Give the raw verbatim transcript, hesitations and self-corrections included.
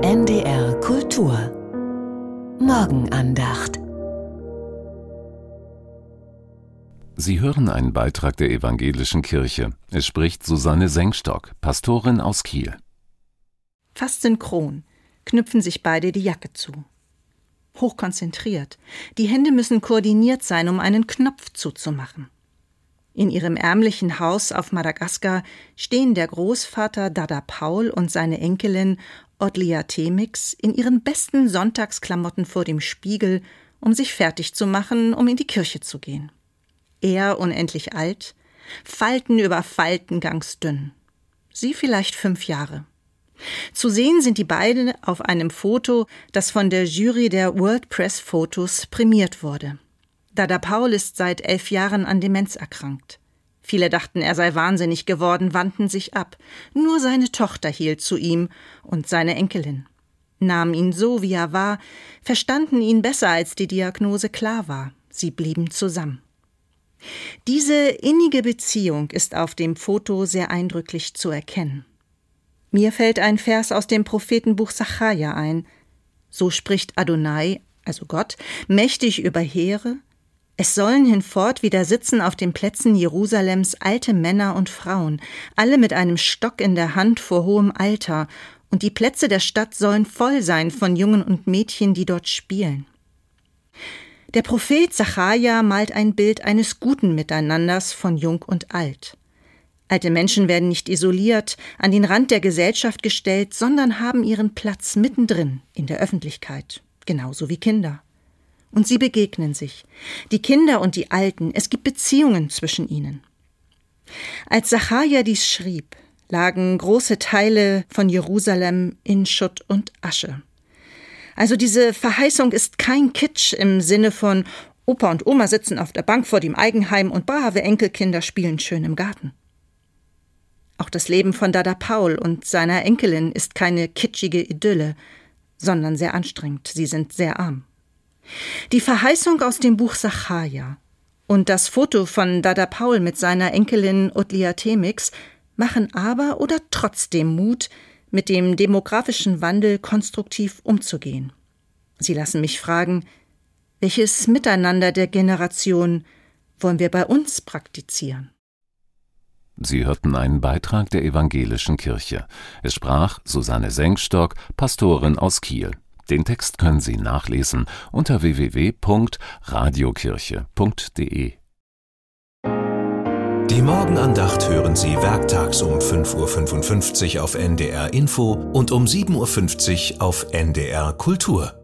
N D R Kultur Morgenandacht. Sie hören einen Beitrag der Evangelischen Kirche. Es spricht Susanne Sengstock, Pastorin aus Kiel. Fast synchron knüpfen sich beide die Jacke zu. Hochkonzentriert. Die Hände müssen koordiniert sein, um einen Knopf zuzumachen. In ihrem ärmlichen Haus auf Madagaskar stehen der Großvater Dada Paul und seine Enkelin Odlia Temix in ihren besten Sonntagsklamotten vor dem Spiegel, um sich fertig zu machen, um in die Kirche zu gehen. Er unendlich alt, Falten über Falten ganz dünn. Sie vielleicht fünf Jahre. Zu sehen sind die beiden auf einem Foto, das von der Jury der World Press Photos prämiert wurde. Dada Paul ist seit elf Jahren an Demenz erkrankt. Viele dachten, er sei wahnsinnig geworden, wandten sich ab. Nur seine Tochter hielt zu ihm und seine Enkelin. Nahmen ihn so, wie er war, verstanden ihn besser, als die Diagnose klar war. Sie blieben zusammen. Diese innige Beziehung ist auf dem Foto sehr eindrücklich zu erkennen. Mir fällt ein Vers aus dem Prophetenbuch Sacharja ein. So spricht Adonai, also Gott, mächtig über Heere: Es sollen hinfort wieder sitzen auf den Plätzen Jerusalems alte Männer und Frauen, alle mit einem Stock in der Hand vor hohem Alter, und die Plätze der Stadt sollen voll sein von Jungen und Mädchen, die dort spielen. Der Prophet Sacharja malt ein Bild eines guten Miteinanders von Jung und Alt. Alte Menschen werden nicht isoliert, an den Rand der Gesellschaft gestellt, sondern haben ihren Platz mittendrin in der Öffentlichkeit, genauso wie Kinder. Und sie begegnen sich, die Kinder und die Alten, es gibt Beziehungen zwischen ihnen. Als Sacharja dies schrieb, lagen große Teile von Jerusalem in Schutt und Asche. Also diese Verheißung ist kein Kitsch im Sinne von Opa und Oma sitzen auf der Bank vor dem Eigenheim und brave Enkelkinder spielen schön im Garten. Auch das Leben von Dada Paul und seiner Enkelin ist keine kitschige Idylle, sondern sehr anstrengend. Sie sind sehr arm. Die Verheißung aus dem Buch Sacharja und das Foto von Dada Paul mit seiner Enkelin Odlia Temix machen aber oder trotzdem Mut, mit dem demografischen Wandel konstruktiv umzugehen. Sie lassen mich fragen, welches Miteinander der Generation wollen wir bei uns praktizieren? Sie hörten einen Beitrag der Evangelischen Kirche. Es sprach Susanne Sengstock, Pastorin aus Kiel. Den Text können Sie nachlesen unter w w w punkt radiokirche punkt d e. Die Morgenandacht hören Sie werktags um fünf Uhr fünfundfünfzig auf N D R Info und um sieben Uhr fünfzig auf N D R Kultur.